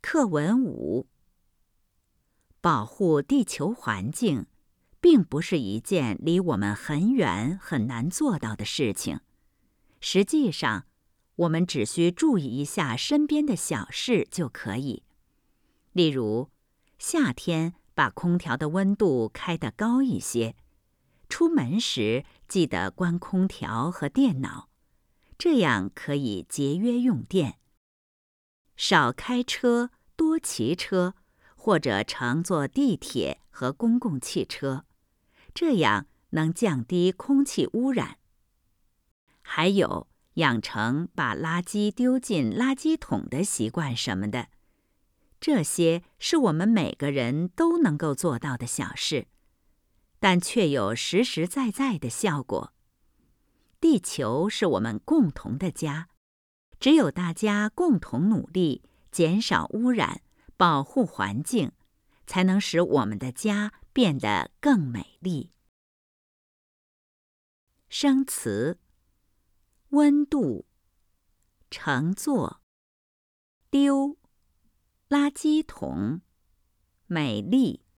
课文5：保护地球环境，并不是一件离我们很远、很难做到的事情。实际上，我们只需注意一下身边的小事就可以。例如，夏天把空调的温度开得高一些，出门时记得关空调和电脑，这样可以节约用电。少开车，多骑车，或者乘坐地铁和公共汽车，这样能降低空气污染。还有，养成把垃圾丢进垃圾桶的习惯什么的，这些是我们每个人都能够做到的小事，但却有实实在在的效果。地球是我们共同的家，只有大家共同努力，减少污染，保护环境，才能使我们的家变得更美丽。生词：温度、乘坐、丢、垃圾桶、美丽。